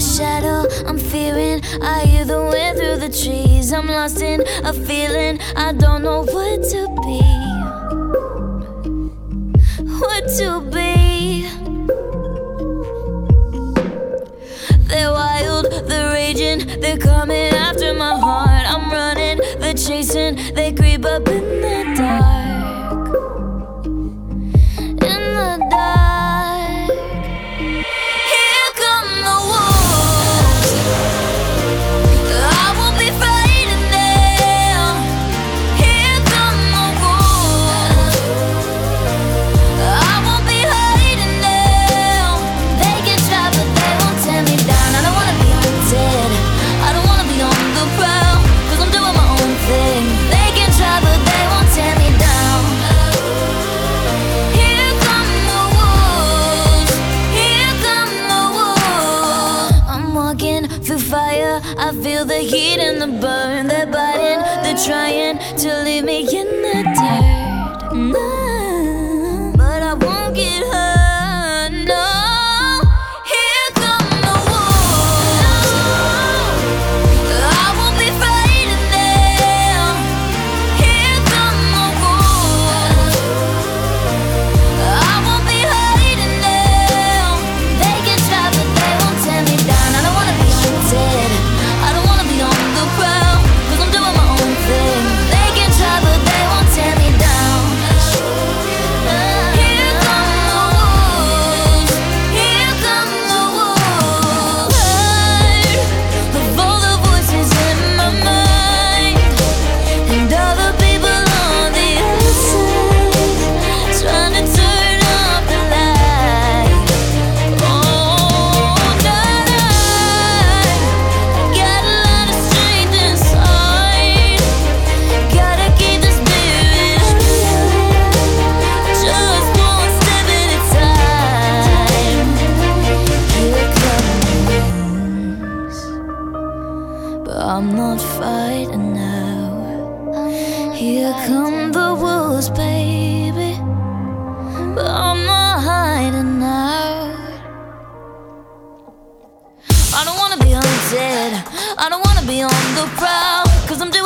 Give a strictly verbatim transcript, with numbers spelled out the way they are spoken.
shadow, I'm fearing. I hear the wind through the trees. I'm lost in a feeling. I don't know what to be. What to be. They're wild, they're raging, they're coming after my heart. I'm running, they're chasing, they creep up in the dark. In the dark. Here come the wolves. I won't be fighting them. Here come the wolves. I won't be hiding them. They can try but they won't tear me down. I don't wanna be hunted, I don't wanna be on the prowl, cause I'm doing my own thing. They can try but they won't tear me down. Here come the wolves. Here come the wolves. I'm walking through fire, I feel the heat and the burn. They're biting, they're trying to leave me in the dirt. No, but I won't get hurt, no. Here come the wolves. I won't be fighting them. Here come the wolves. I won't be hiding them. They can try but they won't tear me down. I don't wanna be hunted, I don't wanna be on the prowl, cause I'm doing my own thing. They can try but they won't tear me down. Here come the wolves. Here come the wolves. Heard of all the voices in my mind, and all the people on the other side, trying to turn off the light. Oh, not I. Got a lot of strength inside. Gotta keep the spirit alive. Just one step at a time. Here comes, but I'm not fighting now. Here come the wolves, baby, but I'm not hiding now. I don't wanna be hunted, I don't wanna be on the prowl, cause I'm doing